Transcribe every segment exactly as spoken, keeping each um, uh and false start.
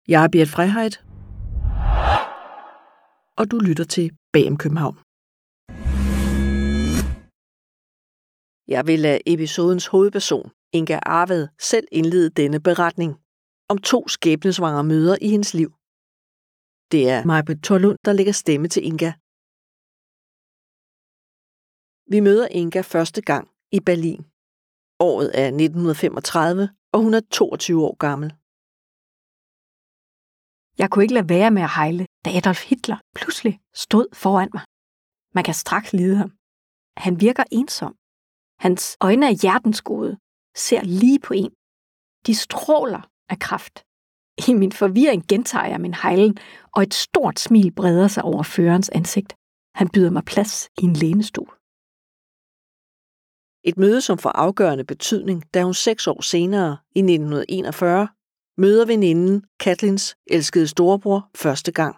Jeg er Birte Freiheit, og du lytter til Bag om København. Jeg vil lade episodens hovedperson, Inga Arvad, selv indlede denne beretning om to skæbnesvangre møder i hendes liv. Det er Maj-Britt Tollund, der lægger stemme til Inga. Vi møder Inga første gang i Berlin. Året er nitten femogtredive, og hun er toogtyve år gammel. Jeg kunne ikke lade være med at hejle, da Adolf Hitler pludselig stod foran mig. Man kan straks lide ham. Han virker ensom. Hans øjne er hjertensgode, ser lige på en. De stråler af kraft. I min forvirring gentager jeg min hejlen, og et stort smil breder sig over førerens ansigt. Han byder mig plads i en lænestol. Et møde, som får afgørende betydning, da hun seks år senere, i nitten enogfyrre, møder veninden Katlins elskede storebror første gang.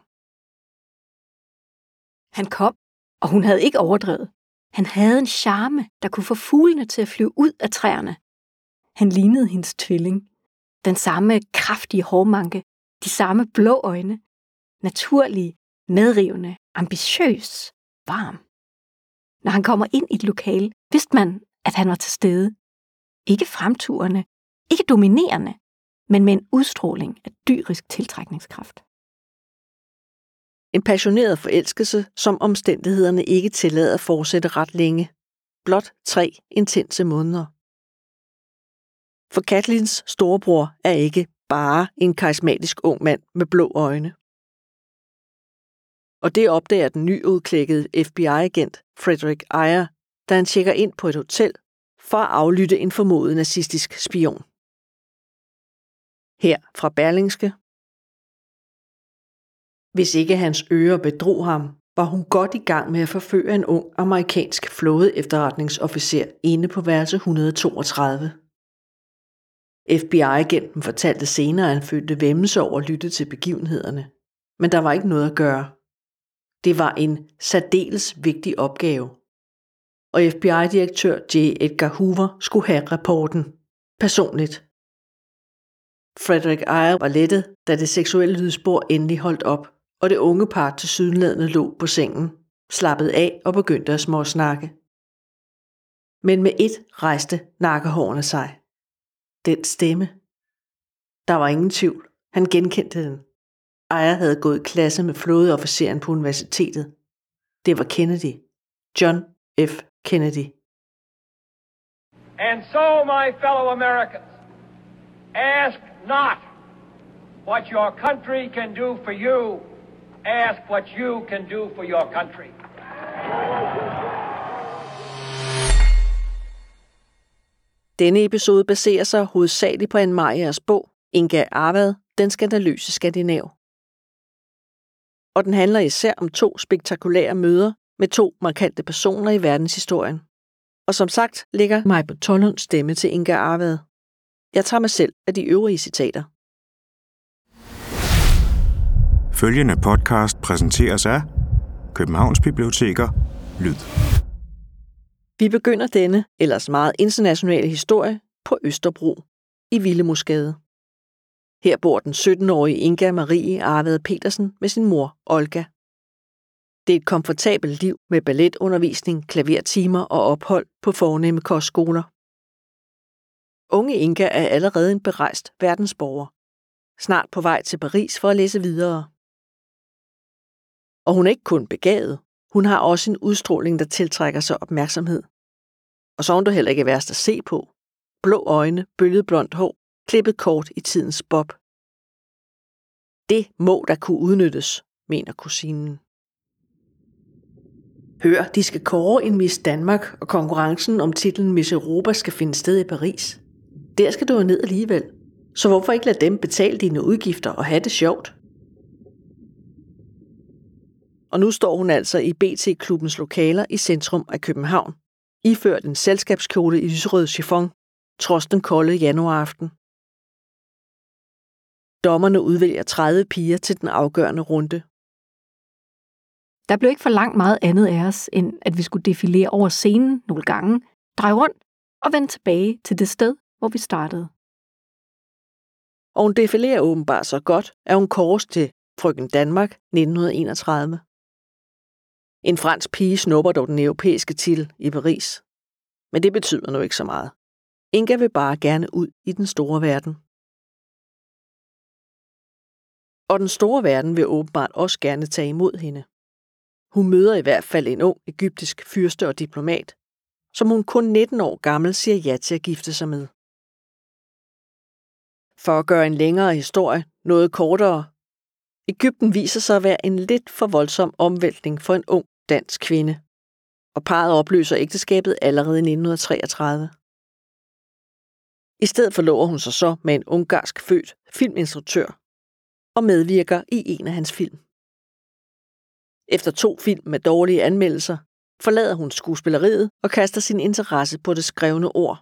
Han kom, og hun havde ikke overdrevet. Han havde en charme, der kunne få fuglene til at flyve ud af træerne. Han lignede hendes tvilling. Den samme kraftige hårmanke, de samme blå øjne. Naturlig, medrivende, ambitiøs, varm. Når han kommer ind i et lokale, vidste man, at han var til stede. Ikke fremturende, ikke dominerende, men med en udstråling af dyrisk tiltrækningskraft. En passioneret forelskelse, som omstændighederne ikke tillader at fortsætte ret længe. Blot tre intense måneder. For Katlins storebror er ikke bare en karismatisk ung mand med blå øjne. Og det opdager den nyudklækkede F B I-agent Frederick Ayer, da han tjekker ind på et hotel for at aflytte en formodet nazistisk spion. Her fra Berlingske. Hvis ikke hans ører bedrog ham, var hun godt i gang med at forføre en ung amerikansk flåde-efterretningsofficer inde på værelse et hundrede og toogtredive. F B I-agenten fortalte senere, at han følte væmmelse over at lytte til begivenhederne, men der var ikke noget at gøre. Det var en særdeles vigtig opgave, og F B I-direktør J. Edgar Hoover skulle have rapporten personligt. Frederick Ayer var lettet, da det seksuelle lydspor endelig holdt op, og det unge par tilsyneladende lå på sengen, slappede af og begyndte at småsnakke. Men med ét rejste nakkehårene sig. Den stemme. Der var ingen tvivl. Han genkendte den. Ayer havde gået i klasse med flådeofficeren på universitetet. Det var Kennedy. John F. Kennedy. And so, my fellow Americans, ask not what your country can do for you. Ask what you can do for your country. Denne episode baserer sig hovedsageligt på Ann Marjers bog, Inga Arvad, den skandaløse skandinav. Og den handler især om to spektakulære møder med to markante personer i verdenshistorien. Og som sagt ligger Maj-Britt Tollunds stemme til Inga Arvad. Jeg tager mig selv af de øvrige citater. Følgende podcast præsenteres af Københavns Biblioteker Lyd. Vi begynder denne ellers meget internationale historie på Østerbro i Willemoesgade. Her bor den sytten-årige Inga Marie Arvad Petersen med sin mor Olga. Det er et komfortabelt liv med balletundervisning, klavertimer og ophold på fornemme kostskoler. Unge Inga er allerede en berejst verdensborger. Snart på vej til Paris for at læse videre. Og hun er ikke kun begavet, hun har også en udstråling, der tiltrækker sig opmærksomhed. Og så er hun da heller ikke værst at se på. Blå øjne, bølget blondt hår, klippet kort i tidens bob. Det må der kunne udnyttes, mener kusinen. Hør, de skal kåre en Miss Danmark, og konkurrencen om titlen Miss Europa skal finde sted i Paris. Der skal du jo ned alligevel. Så hvorfor ikke lade dem betale dine udgifter og have det sjovt? Og nu står hun altså i B T-klubbens lokaler i centrum af København, iført en selskabskjole i lyserød chiffon, trods den kolde januaraften. Dommerne udvælger tredive piger til den afgørende runde. Der blev ikke for langt meget andet af os, end at vi skulle defilere over scenen nogle gange, dreje rundt og vende tilbage til det sted, hvor vi startede. og hun defilerer åbenbart så godt, at hun kåres til Frøken Danmark nitten enogtredive. En fransk pige snupper dog den europæiske titel i Paris. Men det betyder nu ikke så meget. Inga vil bare gerne ud i den store verden. Og den store verden vil åbenbart også gerne tage imod hende. Hun møder i hvert fald en ung egyptisk fyrste og diplomat, som hun kun nitten år gammel siger ja til at gifte sig med. For at gøre en længere historie noget kortere, Egypten viser sig at være en lidt for voldsom omvæltning for en ung dansk kvinde, og parret opløser ægteskabet allerede i nitten treogtredive. I stedet forlover hun sig så med en ungarsk født filminstruktør og medvirker i en af hans film. Efter to film med dårlige anmeldelser, forlader hun skuespilleriet og kaster sin interesse på det skrevne ord.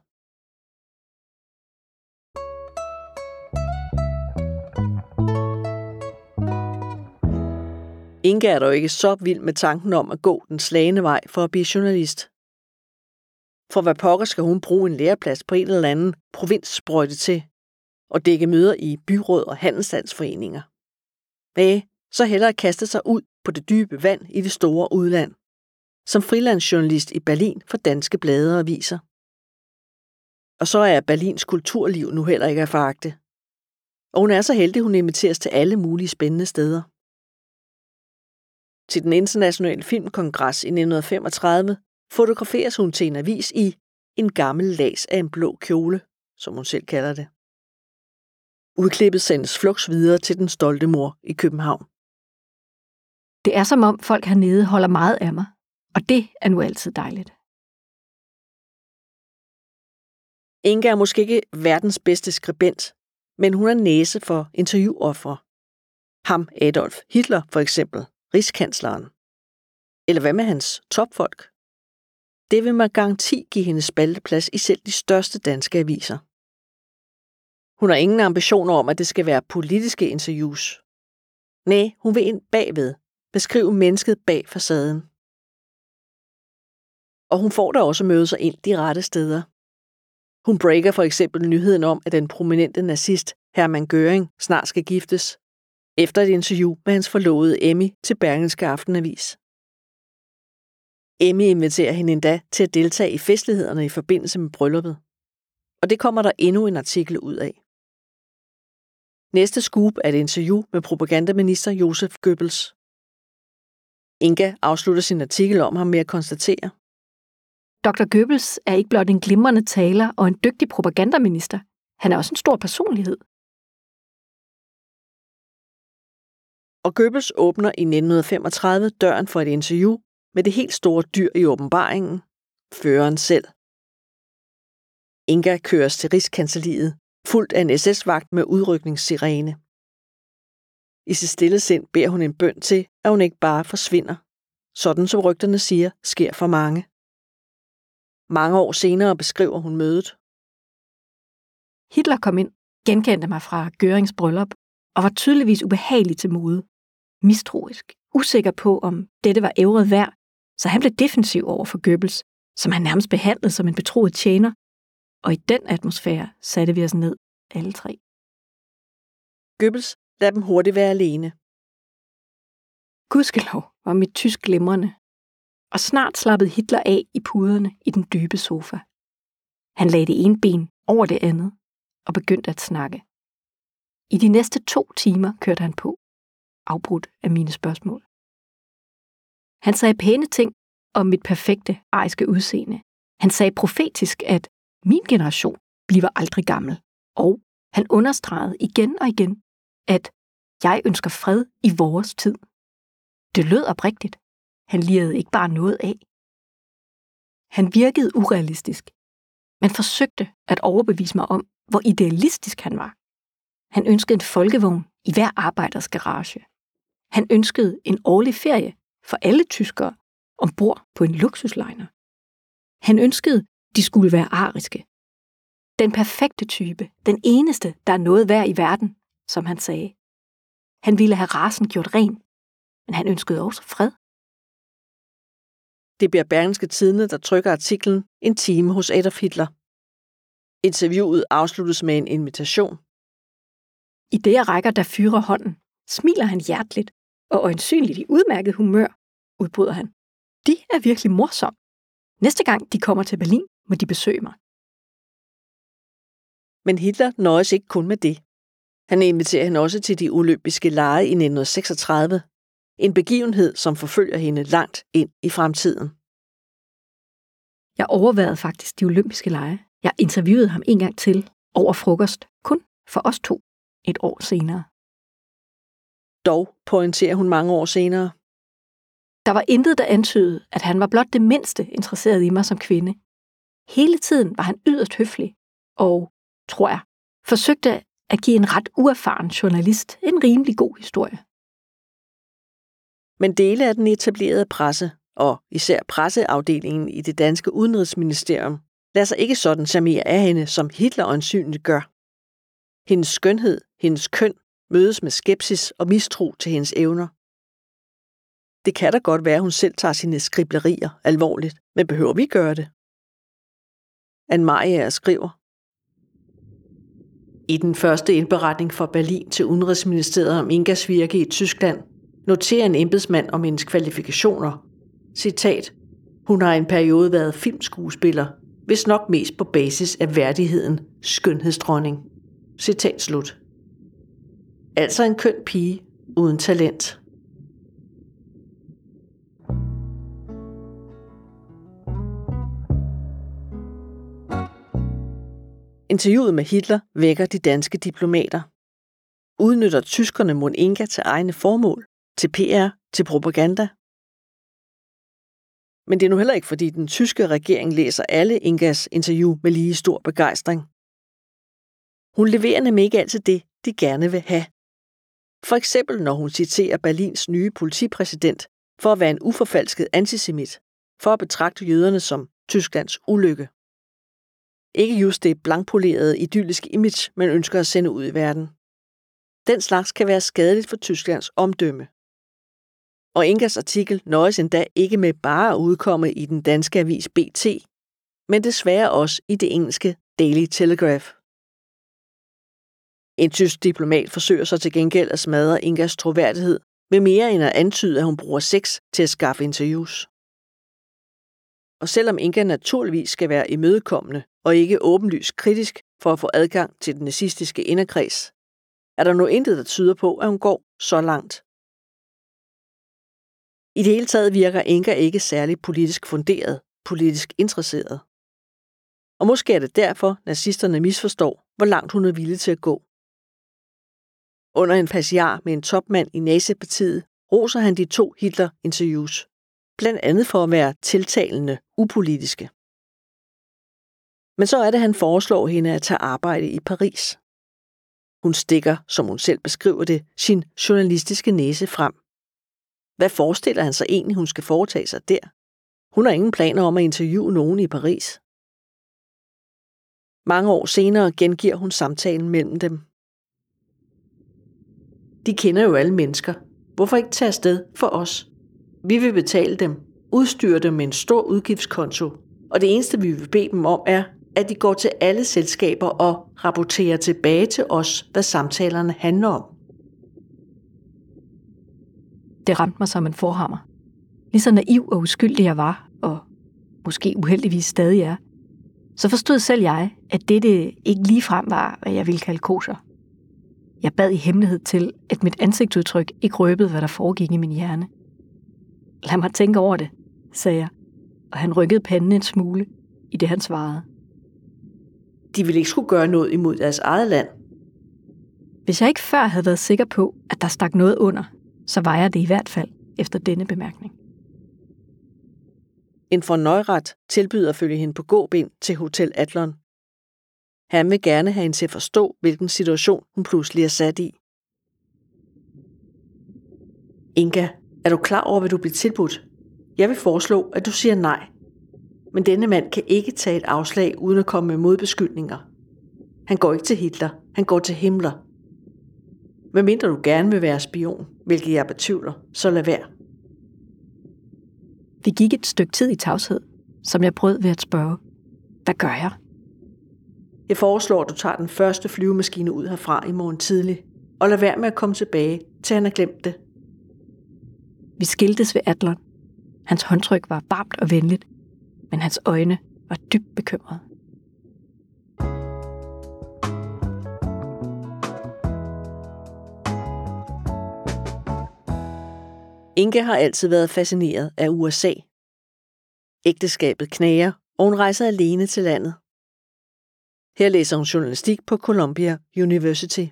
Inga er dog ikke så vild med tanken om at gå den slagne vej for at blive journalist. For hvad pokker skal hun bruge en læreplads på en eller anden provinssprøjte til, og dække møder i byråd og handelsstandsforeninger? Næh, så hellere kaste sig ud på det dybe vand i det store udland, som frilandsjournalist i Berlin for danske blade og aviser. Og så er Berlins kulturliv nu heller ikke at foragte. Og hun er så heldig, hun inviteres til alle mulige spændende steder. Til den internationale filmkongres i nitten femogtredive fotograferes hun til en avis i en gammel lads af en blå kjole, som hun selv kalder det. Udklippet sendes fluks videre til den stolte mor i København. Det er som om folk hernede holder meget af mig, og det er nu altid dejligt. Inga er måske ikke verdens bedste skribent, men hun er næse for interviewofre. Ham Adolf Hitler for eksempel, rigskansleren. Eller hvad med hans topfolk? Det vil med garanti give hende spalteplads i selv de største danske aviser. Hun har ingen ambitioner om, at det skal være politiske interviews. Nej, hun vil ind bagved, beskrive mennesket bag facaden. Og hun får da også møde sig ind de rette steder. Hun breaker for eksempel nyheden om, at den prominente nazist Hermann Göring snart skal giftes, efter et interview med hans forlovede Emmy til Berlingske Aftenavis. Emmy inviterer hende endda til at deltage i festlighederne i forbindelse med brylluppet. Og det kommer der endnu en artikel ud af. Næste scoop er et interview med propagandaminister Joseph Goebbels. Inga afslutter sin artikel om ham med at konstatere: doktor Goebbels er ikke blot en glimrende taler og en dygtig propagandaminister. Han er også en stor personlighed. Og Goebbels åbner i nitten femogtredive døren for et interview med det helt store dyr i åbenbaringen, føreren selv. Inga køres til Rigskancelliet, fuldt af en S S-vagt med udrykningssirene. I sit stille sind beder hun en bøn til, at hun ikke bare forsvinder, sådan som rygterne siger, sker for mange. Mange år senere beskriver hun mødet. Hitler kom ind, genkendte mig fra Görings bryllup og var tydeligvis ubehagelig til mode. Mistroisk, usikker på, om dette var ævret værd, så han blev defensiv over for Goebbels, som han nærmest behandlede som en betroet tjener. Og i den atmosfære satte vi os ned, alle tre. Goebbels lader dem hurtigt være alene. Gudskelov var mit tysk glimrende, og snart slappede Hitler af i puderne i den dybe sofa. Han lagde det ene ben over det andet og begyndte at snakke. I de næste to timer kørte han på, afbrudt af mine spørgsmål. Han sagde pæne ting om mit perfekte ariske udseende. Han sagde profetisk, at min generation bliver aldrig gammel, og han understregede igen og igen, at jeg ønsker fred i vores tid. Det lød oprigtigt. Han lirede ikke bare noget af. Han virkede urealistisk, men forsøgte at overbevise mig om, hvor idealistisk han var. Han ønskede en folkevogn i hver arbejders garage. Han ønskede en årlig ferie for alle tyskere ombord på en luksusliner. Han ønskede, de skulle være ariske. Den perfekte type, den eneste, der er noget værd i verden, som han sagde. Han ville have racen gjort ren, men han ønskede også fred. Det bliver Berlingske Tidende, der trykker artiklen En time hos Adolf Hitler. Interviewet afsluttes med en invitation. I det, jeg rækker, der fyrer hånden, smiler han hjerteligt, og øjensynligt i udmærket humør, udbryder han. De er virkelig morsomme. Næste gang de kommer til Berlin, må de besøge mig. Men Hitler nøjes ikke kun med det. Han inviterer hende også til de olympiske lege i nitten seksogtredive. En begivenhed, som forfølger hende langt ind i fremtiden. Jeg overværede faktisk de olympiske lege. Jeg interviewede ham en gang til over frokost, kun for os to, et år senere. Dog pointerer hun mange år senere. Der var intet, der antydede, at han var blot det mindste interesseret i mig som kvinde. Hele tiden var han yderst høflig og, tror jeg, forsøgte at give en ret uerfaren journalist en rimelig god historie. Men dele af den etablerede presse, og især presseafdelingen i det danske udenrigsministerium, lader sig ikke sådan charmere af hende, som Hitler øjensynligt gør. Hendes skønhed, hendes køn, mødes med skepsis og mistro til hendes evner. Det kan da godt være, at hun selv tager sine skriblerier alvorligt, men behøver vi gøre det? Anne Mariager skriver: I den første indberetning fra Berlin til Udenrigsministeriet om Ingas virke i Tyskland, noterer en embedsmand om hendes kvalifikationer. Citat: Hun har i en periode været filmskuespiller, hvis nok mest på basis af værdigheden skønhedsdronning. Citat slut. Altså en køn pige uden talent. Interviewet med Hitler vækker de danske diplomater. Udnytter tyskerne mon Inga til egne formål, til P R, til propaganda? Men det er nu heller ikke, fordi den tyske regering læser alle Ingas interview med lige stor begejstring. Hun leverer nemlig ikke altid det, de gerne vil have. For eksempel når hun citerer Berlins nye politipræsident for at være en uforfalsket antisemit, for at betragte jøderne som Tysklands ulykke. Ikke just det blankpolerede, idylliske image, man ønsker at sende ud i verden. Den slags kan være skadeligt for Tysklands omdømme. Og Ingas artikel nøjes endda ikke med bare at udkomme i den danske avis B T, men desværre også i det engelske Daily Telegraph. En tysk diplomat forsøger så til gengæld at smadre Ingas troværdighed med mere end at antyde, at hun bruger sex til at skaffe interviews. Og selvom Inga naturligvis skal være imødekommende og ikke åbenlyst kritisk for at få adgang til den nazistiske inderkreds, er der nu intet, der tyder på, at hun går så langt. I det hele taget virker Inga ikke særlig politisk funderet, politisk interesseret. Og måske er det derfor, nazisterne misforstår, hvor langt hun er villig til at gå. Under en passiar med en topmand i nazipartiet roser han de to Hitler-interviews, blandt andet for at være tiltalende upolitiske. Men så er det, han foreslår hende at tage arbejde i Paris. Hun stikker, som hun selv beskriver det, sin journalistiske næse frem. Hvad forestiller han sig egentlig, hun skal foretage sig der? Hun har ingen planer om at interviewe nogen i Paris. Mange år senere gengiver hun samtalen mellem dem. De kender jo alle mennesker. Hvorfor ikke tage afsted for os? Vi vil betale dem, udstyre dem med en stor udgiftskonto, og det eneste, vi vil bede dem om, er, at de går til alle selskaber og rapporterer tilbage til os, hvad samtalerne handler om. Det ramte mig som en forhammer. Lige så naiv og uskyldig jeg var, og måske uheldigvis stadig er, så forstod selv jeg, at dette ikke ligefrem var, hvad jeg ville kalde kosher. Jeg bad i hemmelighed til, at mit ansigtsudtryk ikke røbede, hvad der foregik i min hjerne. Lad mig tænke over det, sagde jeg, og han rykkede panden en smule, i det han svarede. De ville ikke skulle gøre noget imod deres eget land. Hvis jeg ikke før havde været sikker på, at der stak noget under, så var jeg det i hvert fald efter denne bemærkning. En von Neurath tilbyder at følge hende på gåben til Hotel Adlon. Han vil gerne have hende til at forstå, hvilken situation hun pludselig er sat i. Inga, er du klar over, hvad du bliver tilbudt? Jeg vil foreslå, at du siger nej. Men denne mand kan ikke tage et afslag uden at komme med modbeskyldninger. Han går ikke til Hitler, han går til Himmler. Hvad mindre du gerne vil være spion, hvilket jeg betvivler, så lad være. Vi gik et stykke tid i tavshed, som jeg brød ved at spørge. Hvad gør jeg? Jeg foreslår, at du tager den første flyvemaskine ud herfra i morgen tidlig. og lad være med at komme tilbage, til han har glemt det. Vi skiltes ved Adlon. Hans håndtryk var varmt og venligt, men hans øjne var dybt bekymrede. Inga har altid været fascineret af U S A. Ægteskabet knager, og hun rejser alene til landet. Her læser hun journalistik på Columbia University.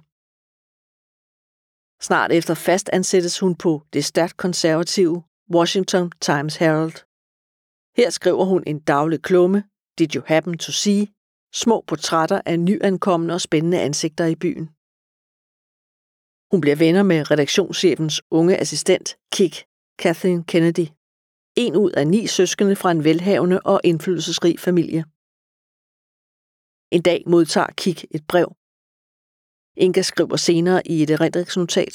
Snart efter fast ansættes hun på det stærkt konservative Washington Times Herald. Her skriver hun en daglig klumme, Did You Happen to See?, små portrætter af nyankomne og spændende ansigter i byen. Hun bliver venner med redaktionschefens unge assistent, Kik, Kathleen Kennedy, en ud af ni søskende fra en velhavende og indflydelsesrig familie. En dag modtager Kik et brev. Inga skriver senere i et erindringsnotat.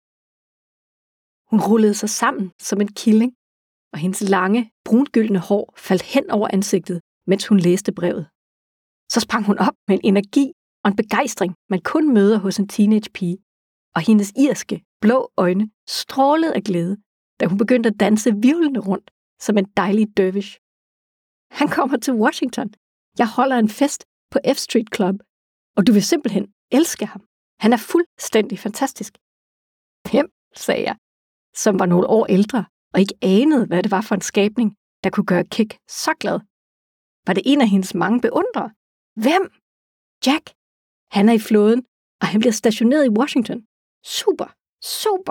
Hun rullede sig sammen som en killing, og hendes lange, brungyldne hår faldt hen over ansigtet, mens hun læste brevet. Så sprang hun op med en energi og en begejstring, man kun møder hos en teenagepige, og hendes irske, blå øjne strålede af glæde, da hun begyndte at danse virvlende rundt som en dejlig dervish. Han kommer til Washington. Jeg holder en fest på F Street Club, og du vil simpelthen elske ham. Han er fuldstændig fantastisk. Hvem, sagde jeg, som var nogle år ældre og ikke anede, hvad det var for en skabning, der kunne gøre Kik så glad. Var det en af hendes mange beundrere? Hvem? Jack. Han er i flåden, og han bliver stationeret i Washington. Super, super.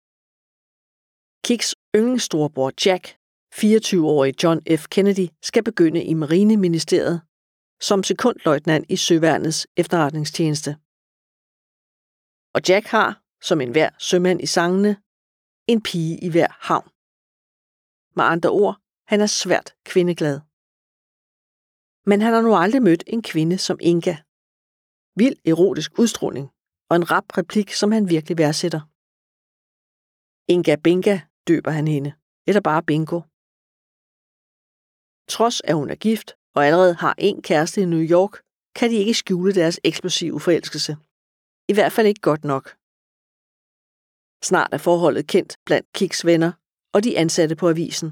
Kiks yndlingsstorebror Jack, fireogtyve-årige John F. Kennedy, skal begynde i Marineministeriet som sekundløjtnant i Søværnets efterretningstjeneste. Og Jack har, som enhver sømand i sangene, en pige i hver havn. Med andre ord, han er svært kvindeglad. Men han har nu aldrig mødt en kvinde som Inga. Vild erotisk udstråling og en rap replik, som han virkelig værdsætter. Inga Binga døber han hende, eller bare Bingo. Trods at hun er gift og allerede har en kæreste i New York, kan de ikke skjule deres eksplosive forelskelse. I hvert fald ikke godt nok. Snart er forholdet kendt blandt Kiks venner og de ansatte på avisen.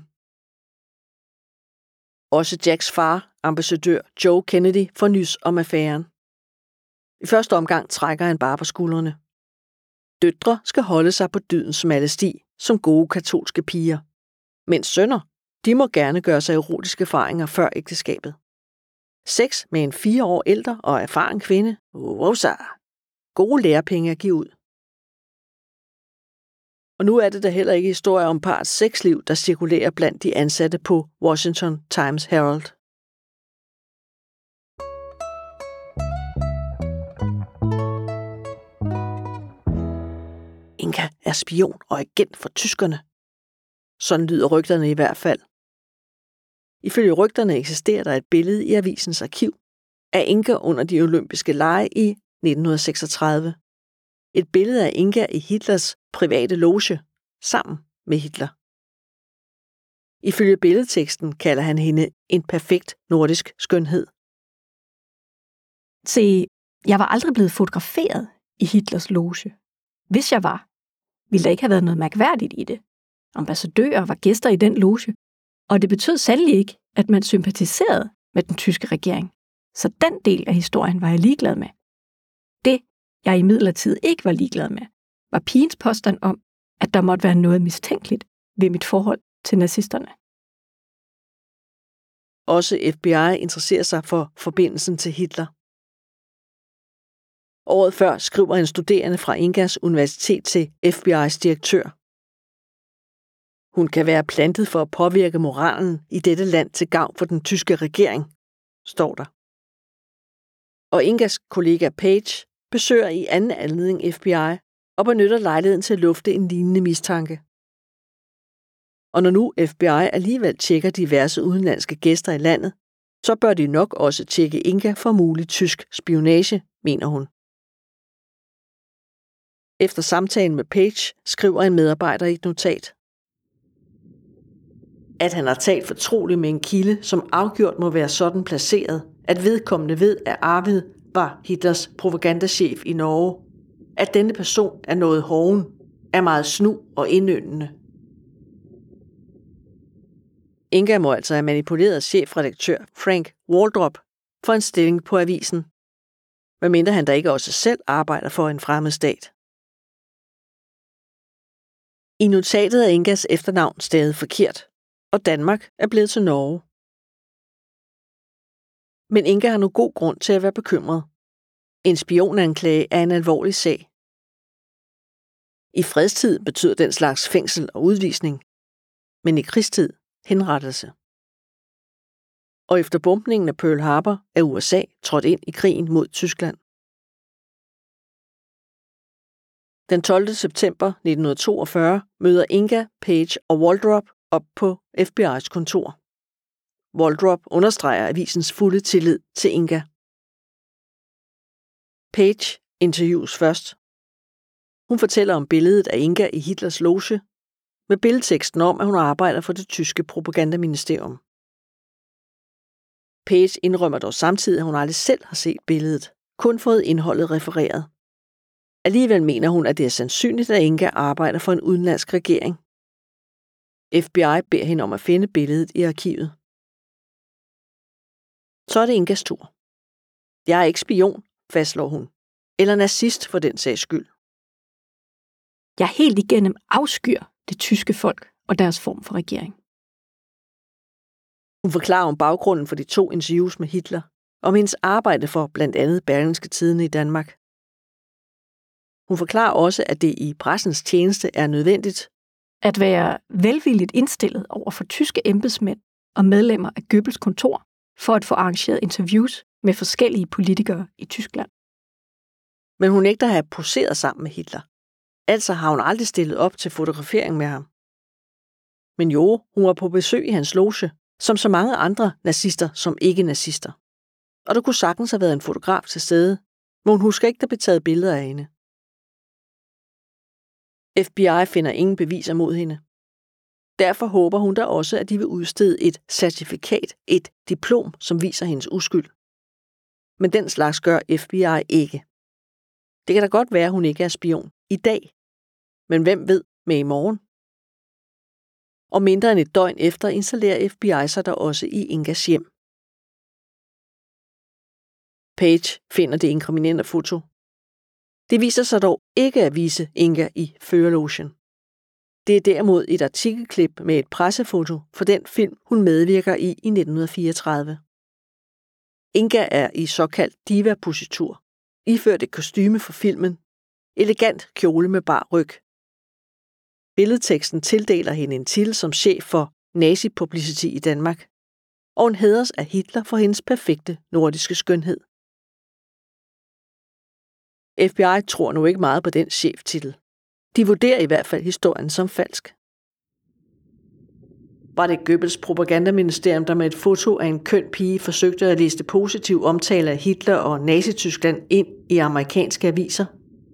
Også Jacks far, ambassadør Joe Kennedy, får nys om affæren. I første omgang trækker han bare på skuldrene. Døtre skal holde sig på dydens smalle sti, som gode katolske piger. Mens sønner, de må gerne gøre sig erotiske erfaringer før ægteskabet. Sex med en fire år ældre og erfaren kvinde, wowza, gode lærepenge at give ud. Og nu er det da heller ikke historier om parets sexliv, der cirkulerer blandt de ansatte på Washington Times Herald. Inga er spion og agent for tyskerne. Sådan lyder rygterne i hvert fald. Ifølge rygterne eksisterer der et billede i avisens arkiv af Inga under de olympiske lege i nitten seksogtredive. Et billede af Inga i Hitlers private loge, sammen med Hitler. Ifølge billedteksten kalder han hende en perfekt nordisk skønhed. Se, jeg var aldrig blevet fotograferet i Hitlers loge. Hvis jeg var, ville der ikke have været noget mærkværdigt i det. Ambassadører var gæster i den loge, og det betød sandelig ikke, at man sympatiserede med den tyske regering. Så den del af historien var jeg ligeglad med. Det, jeg imidlertid ikke var ligeglad med, var pigens påstand om, at der måtte være noget mistænkeligt ved mit forhold til nazisterne. Også F B I interesserer sig for forbindelsen til Hitler. Året før skriver en studerende fra Ingas universitet til F B I's direktør. Hun kan være plantet for at påvirke moralen i dette land til gavn for den tyske regering, står der. Og Ingas kollega Page besøger i anden anledning F B I og benytter lejligheden til at lufte en lignende mistanke. Og når nu F B I alligevel tjekker diverse udenlandske gæster i landet, så bør de nok også tjekke Inga for mulig tysk spionage, mener hun. Efter samtalen med Page skriver en medarbejder i et notat, at han har talt fortroligt med en kilde, som afgjort må være sådan placeret, at vedkommende ved, at Arvid var Hitlers propagandachef i Norge. at denne person er noget hoven, er meget snu og indyndende. Inga må altså have manipuleret chefredaktør Frank Waldrop for en stilling på avisen, medmindre han da ikke også selv arbejder for en fremmed stat. I notatet er Ingas efternavn stadig forkert, og Danmark er blevet til Norge. Men Inga har nu god grund til at være bekymret. En spionanklage er en alvorlig sag. I fredstid betyder den slags fængsel og udvisning, men i krigstid henrettelse. Og efter bombningen af Pearl Harbor er U S A trådt ind i krigen mod Tyskland. Den tolvte september nitten toogfyrre møder Inga, Page og Waldrop op på F B I's kontor. Waldrop understreger avisens fulde tillid til Inga. Page interviews først. Hun fortæller om billedet af Inga i Hitlers loge, med billedteksten om, at hun arbejder for det tyske propagandaministerium. Page indrømmer dog samtidig, at hun aldrig selv har set billedet, kun fået indholdet refereret. Alligevel mener hun, at det er sandsynligt, at Inga arbejder for en udenlandsk regering. F B I beder hende om at finde billedet i arkivet. Så er det Ingas tur. Jeg er ikke spion, fastslår hun, eller nazist for den sags skyld. Jeg helt igennem afskyr det tyske folk og deres form for regering. Hun forklarer om baggrunden for de to interviews med Hitler, om hendes arbejde for blandt andet Berlingske Tidende i Danmark. Hun forklarer også, at det i pressens tjeneste er nødvendigt at være velvilligt indstillet over for tyske embedsmænd og medlemmer af Goebbels kontor for at få arrangeret interviews med forskellige politikere i Tyskland. Men hun nægter at have poseret sammen med Hitler. Altså har hun aldrig stillet op til fotografering med ham. Men jo, hun var på besøg i hans loge, som så mange andre nazister som ikke-nazister. Og der kunne sagtens have været en fotograf til stede, men hun husker ikke, der blev taget billeder af hende. F B I finder ingen beviser mod hende. Derfor håber hun da også, at de vil udstede et certifikat, et diplom, som viser hendes uskyld. Men den slags gør F B I ikke. Det kan da godt være, at hun ikke er spion i dag. Men hvem ved med i morgen? Og mindre end et døgn efter installerer F B I sig der også i Ingas hjem. Page finder det inkriminerende foto. Det viser sig dog ikke at vise Inga i førerlogen. Det er derimod et artikelklip med et pressefoto for den film, hun medvirker i i nitten fireogtredive. Inga er i såkaldt diva-positur, iført et kostyme for filmen, elegant kjole med bar ryg. Billedteksten tildeler hende en titel som chef for nazi-publicity i Danmark, og hun hædres af Hitler for hendes perfekte nordiske skønhed. F B I tror nu ikke meget på den cheftitel. De vurderer i hvert fald historien som falsk. Var det Goebbels propagandaministerium, der med et foto af en køn pige forsøgte at liste positiv omtale af Hitler og Nazi-Tyskland ind i amerikanske aviser?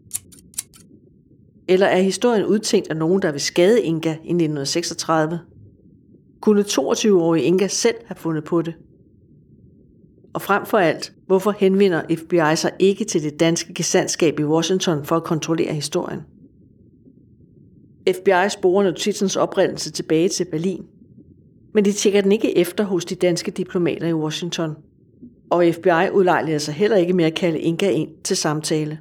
Eller er historien udtænkt af nogen, der vil skade Inga i nitten seksogtredive? Kunne toogtyve-årige Inga selv have fundet på det? Og frem for alt, hvorfor henvender F B I sig ikke til det danske gesandtskab i Washington for at kontrollere historien? F B I sporer notitsens oprindelse tilbage til Berlin, men de tjekker den ikke efter hos de danske diplomater i Washington, og F B I udlejliger sig heller ikke med at kalde Inga ind til samtale.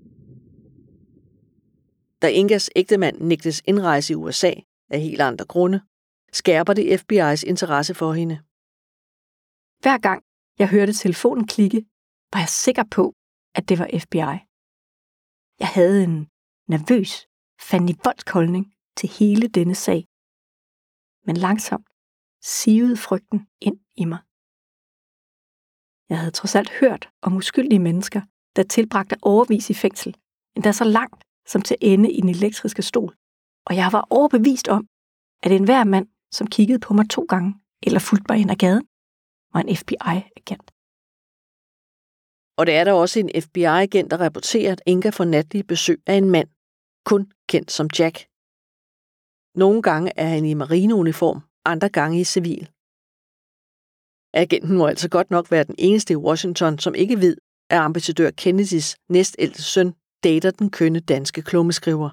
Da Ingas ægtemand nægtes indrejse i U S A af helt andre grunde, skærper det F B I's interesse for hende. Hver gang jeg hørte telefonen klikke, var jeg sikker på, at det var F B I. Jeg havde en nervøs, fandenivoldsk holdning til hele denne sag. Men langsomt sivede frygten ind i mig. Jeg havde trods alt hørt om uskyldige mennesker, der tilbragte årevis i fængsel, endda så langt som til ende i den elektriske stol, og jeg var overbevist om, at enhver mand, som kiggede på mig to gange eller fulgte mig ind ad gaden, var en F B I-agent. Og der er der også en F B I-agent, der rapporterer, at Inga får natlige besøg af en mand, kun kendt som Jack. Nogle gange er han i marineuniform, andre gange i civil. Agenten må altså godt nok være den eneste i Washington, som ikke ved, at ambassadør Kennedys næstældste søn, dater den kønne danske klummeskriver.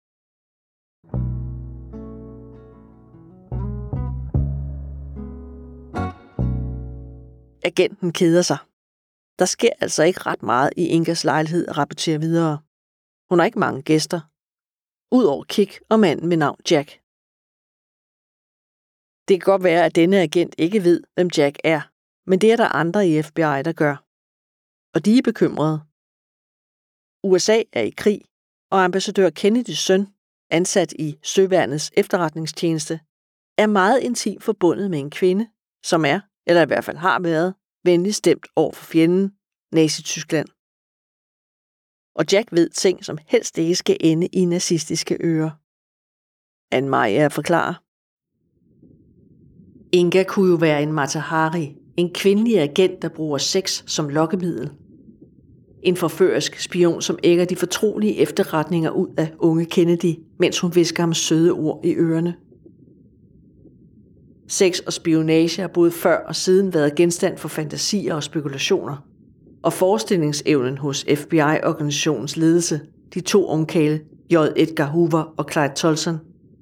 Agenten keder sig. Der sker altså ikke ret meget i Ingas lejlighed at rapportere videre. Hun har ikke mange gæster. Udover Kik og manden ved navn Jack. Det kan godt være, at denne agent ikke ved, hvem Jack er, men det er der andre i F B I, der gør. Og de er bekymrede. U S A er i krig, og ambassadør Kennedys søn, ansat i Søværnets efterretningstjeneste, er meget intimt forbundet med en kvinde, som er, eller i hvert fald har været, venligt stemt over for fjenden, Nazi-Tyskland. Og Jack ved ting, som helst ikke skal ende i nazistiske ører. Anne-Maria forklarer. Inga kunne jo være en Mata Hari, en kvindelig agent, der bruger sex som lokkemiddel. En forførisk spion, som ægger de fortrolige efterretninger ud af unge Kennedy, mens hun visker ham søde ord i ørerne. Sex og spionage har både før og siden været genstand for fantasier og spekulationer, og forestillingsevnen hos F B I-organisationens ledelse, de to ungkarle J. Edgar Hoover og Clyde Tolson.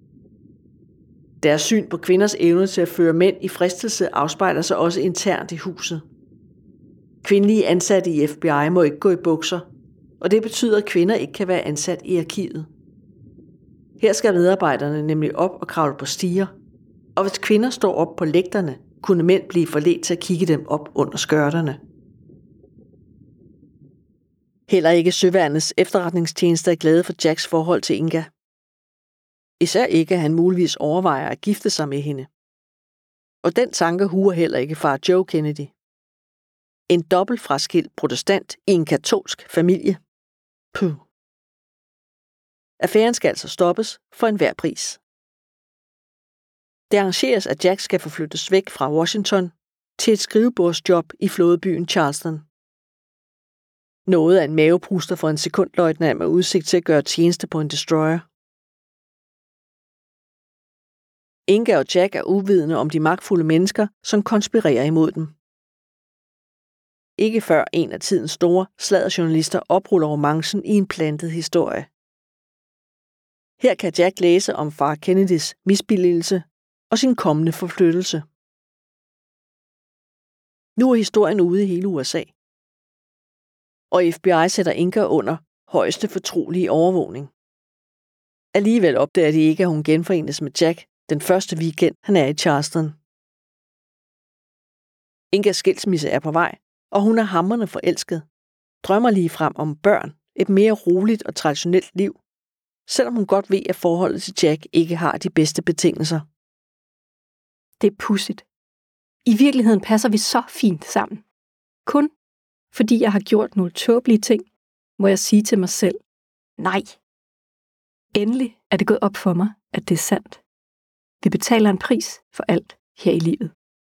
Deres syn på kvinders evne til at føre mænd i fristelse afspejler sig også internt i huset. Kvindelige ansatte i F B I må ikke gå i bukser, og det betyder, at kvinder ikke kan være ansat i arkivet. Her skal medarbejderne nemlig op og kravle på stiger, og hvis kvinder står op på lægterne, kunne mænd blive forledt til at kigge dem op under skørterne. Heller ikke Søværnets efterretningstjenester er glade for Jacks forhold til Inga. Især ikke, at han muligvis overvejer at gifte sig med hende. Og den tanke huer heller ikke far Joe Kennedy. En dobbeltfraskilt protestant i en katolsk familie. Puh. Affæren skal altså stoppes for enhver pris. Det arrangeres, at Jack skal forflyttes væk fra Washington til et skrivebordsjob i flådebyen Charleston. Noget af en mavepuster for en sekundløjtnant med udsigt til at gøre tjeneste på en destroyer. Inga og Jack er uvidende om de magtfulde mennesker, som konspirerer imod dem. Ikke før en af tidens store sladderjournalister opruller romancen i en plantet historie. Her kan Jack læse om far Kennedys misbilligelse og sin kommende forflyttelse. Nu er historien ude i hele U S A. Og F B I sætter Inga under højeste fortrolige overvågning. Alligevel opdager de ikke, at hun genforenes med Jack den første weekend, han er i Charleston. Ingas skilsmisse er på vej, og hun er hamrende forelsket. Drømmer lige frem om børn, et mere roligt og traditionelt liv, selvom hun godt ved, at forholdet til Jack ikke har de bedste betingelser. Det er pudsigt. I virkeligheden passer vi så fint sammen. Kun fordi jeg har gjort nogle tåbelige ting, må jeg sige til mig selv, nej. Endelig er det gået op for mig, at det er sandt. Vi betaler en pris for alt her i livet.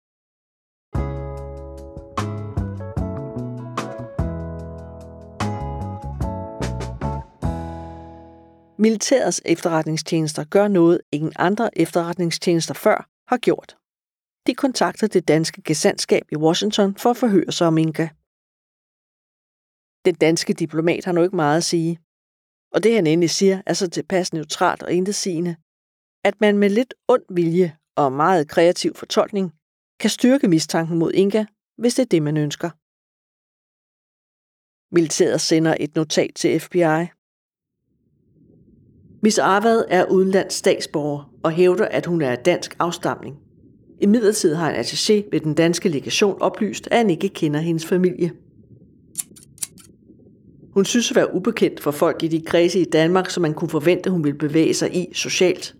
Militærets efterretningstjenester gør noget, ingen andre efterretningstjenester før har gjort. De kontakter det danske gesandtskab i Washington for at forhøre sig om Inga. Den danske diplomat har nu ikke meget at sige, og det han endelig siger er så tilpas neutralt og intetsigende, at man med lidt ond vilje og meget kreativ fortolkning kan styrke mistanken mod Inga, hvis det er det, man ønsker. Militæret sender et notat til F B I. Miss Arvad er udenlands statsborger og hævder, at hun er af dansk afstamning. Imidlertid har en attaché ved den danske legation oplyst, at han ikke kender hendes familie. Hun synes at være ubekendt for folk i de kredse i Danmark, som man kunne forvente, hun ville bevæge sig i socialt.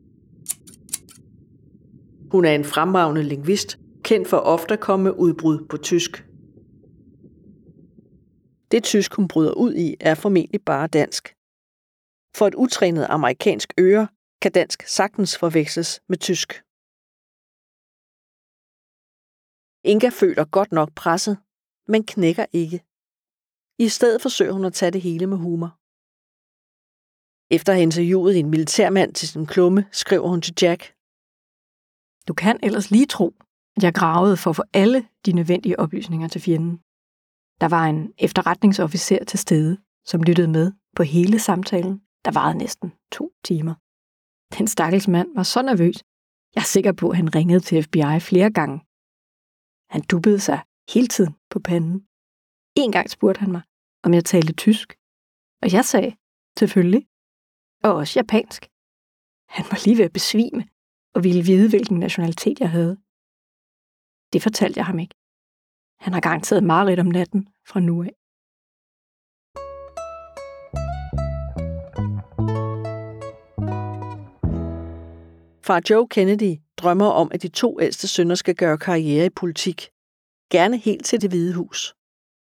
Hun er en fremragende lingvist, kendt for ofte at komme med udbrud på tysk. Det tysk, hun bryder ud i, er formentlig bare dansk. For et utrænet amerikansk øre kan dansk sagtens forveksles med tysk. Inga føler godt nok presset, men knækker ikke. I stedet forsøger hun at tage det hele med humor. Efter at have interviewet en militærmand til sin klumme, skriver hun til Jack. Du kan ellers lige tro, at jeg gravede for at få alle de nødvendige oplysninger til fjenden. Der var en efterretningsofficer til stede, som lyttede med på hele samtalen, der varede næsten to timer. Den stakkels mand var så nervøs. Jeg er sikker på, at han ringede til F B I flere gange. Han duppede sig hele tiden på panden. En gang spurgte han mig, om jeg talte tysk. Og jeg sagde, selvfølgelig. Og også japansk. Han var lige ved at besvime og ville vide, hvilken nationalitet jeg havde. Det fortalte jeg ham ikke. Han har garanteret mareridt om natten fra nu af. Far Joe Kennedy drømmer om, at de to ældste sønner skal gøre karriere i politik. Gerne helt til Det Hvide Hus.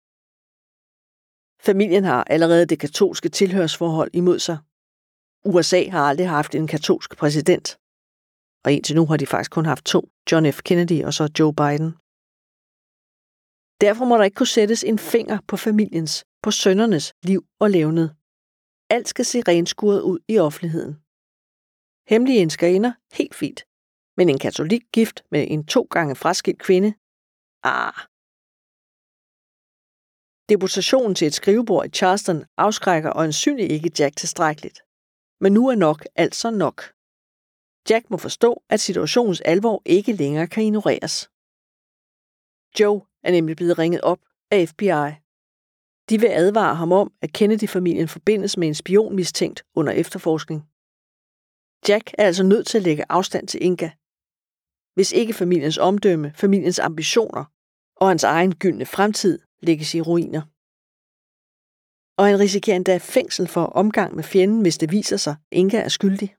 Familien har allerede det katolske tilhørsforhold imod sig. U S A har aldrig haft en katolsk præsident. Og indtil nu har de faktisk kun haft to, John F. Kennedy og så Joe Biden. Derfor må der ikke kunne sættes en finger på familiens, på sønnernes liv og levned. Alt skal se renskuret ud i offentligheden. Hemmelige elskerinder, helt fint. Men en katolik gift med en to gange fraskilt kvinde? Ah. Deportationen til et skrivebord i Charleston afskrækker øjensynligt ikke Jack tilstrækkeligt. Men nu er nok altså nok. Jack må forstå, at situationens alvor ikke længere kan ignoreres. Joe er nemlig blevet ringet op af F B I. De vil advare ham om, at Kennedy-familien forbindes med en spion mistænkt under efterforskning. Jack er altså nødt til at lægge afstand til Inga. Hvis ikke familiens omdømme, familiens ambitioner og hans egen gyldne fremtid lægges i ruiner. Og han risikerer endda fængsel for omgang med fjenden, hvis det viser sig, at Inga er skyldig.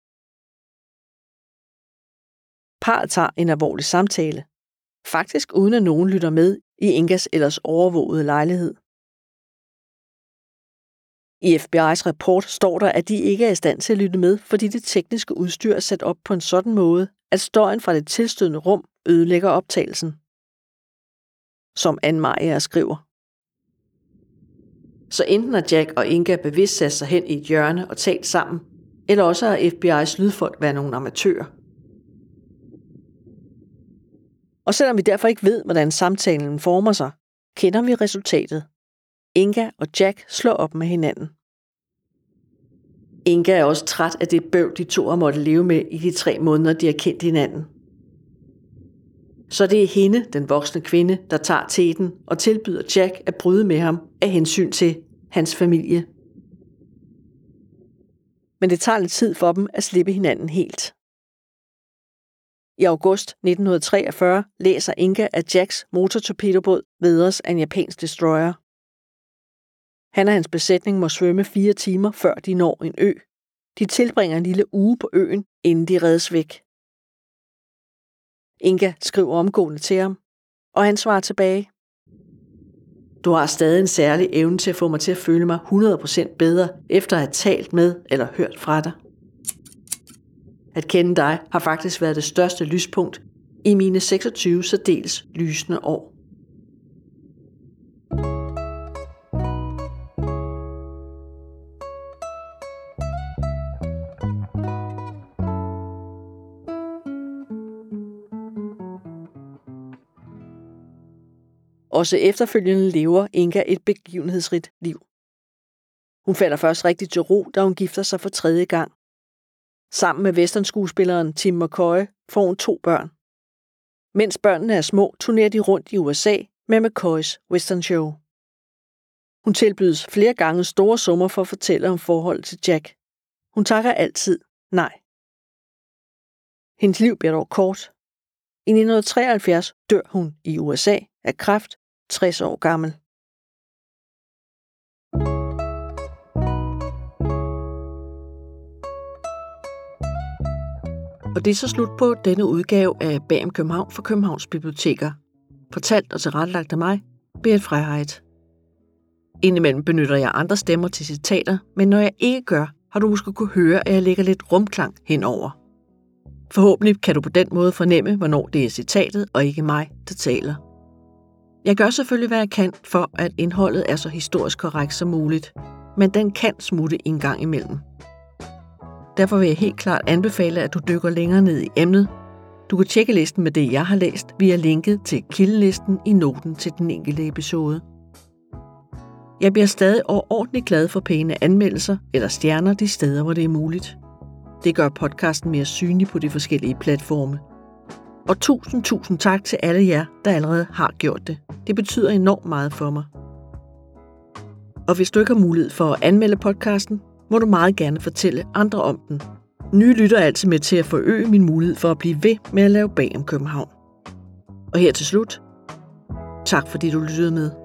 Parret tager en alvorlig samtale. Faktisk uden at nogen lytter med i Ingas ellers overvågede lejlighed. I F B I's rapport står der, at de ikke er i stand til at lytte med, fordi det tekniske udstyr er sat op på en sådan måde, at støjen fra det tilstødende rum ødelægger optagelsen. Som Anne-Maria skriver. Så enten har Jack og Inga bevidst sat sig hen i et hjørne og talt sammen, eller også har F B I's lydfolk været nogle amatører. Og selvom vi derfor ikke ved, hvordan samtalen former sig, kender vi resultatet. Inga og Jack slår op med hinanden. Inga er også træt af det bøv, de to har måttet leve med i de tre måneder, de har kendt hinanden. Så det er hende, den voksne kvinde, der tager teten og tilbyder Jack at bryde med ham af hensyn til hans familie. Men det tager lidt tid for dem at slippe hinanden helt. I august nitten treogfyrre læser Inga, at Jacks motortorpedobåd vædres af en japansk destroyer. Han og hans besætning må svømme fire timer, før de når en ø. De tilbringer en lille uge på øen, inden de reddes væk. Inga skriver omgående til ham, og han svarer tilbage. Du har stadig en særlig evne til at få mig til at føle mig hundrede procent bedre, efter at have talt med eller hørt fra dig. At kende dig har faktisk været det største lyspunkt i mine seksogtyve særdeles lysende år. Også efterfølgende lever Inga et begivenhedsrigt liv. Hun falder først rigtig til ro, da hun gifter sig for tredje gang. Sammen med westernskuespilleren Tim McCoy får hun to børn. Mens børnene er små, turnerer de rundt i U S A med McCoys western show. Hun tilbydes flere gange store summer for at fortælle om forholdet til Jack. Hun takker altid nej. Hendes liv bliver dog kort. I nitten treoghalvfjerds dør hun i U S A af kræft, tres år gammel. Og det er så slut på denne udgave af Bag om København for Københavns Biblioteker. Fortalt og tilrettelagt af mig, Berit Freiheit. Indimellem benytter jeg andre stemmer til citater, men når jeg ikke gør, har du måske kunne høre, at jeg lægger lidt rumklang henover. Forhåbentlig kan du på den måde fornemme, hvornår det er citatet og ikke mig, der taler. Jeg gør selvfølgelig, hvad jeg kan for, at indholdet er så historisk korrekt som muligt, men den kan smutte en gang imellem. Derfor vil jeg helt klart anbefale, at du dykker længere ned i emnet. Du kan tjekke listen med det, jeg har læst, via linket til kildelisten i noten til den enkelte episode. Jeg bliver stadig overordentligt glad for pæne anmeldelser eller stjerner de steder, hvor det er muligt. Det gør podcasten mere synlig på de forskellige platforme. Og tusind, tusind tak til alle jer, der allerede har gjort det. Det betyder enormt meget for mig. Og hvis du ikke har mulighed for at anmelde podcasten, må du meget gerne fortælle andre om den. Nye lytter er altid med til at forøge min mulighed for at blive ved med at lave Bag om København. Og her til slut, tak fordi du lyttede med.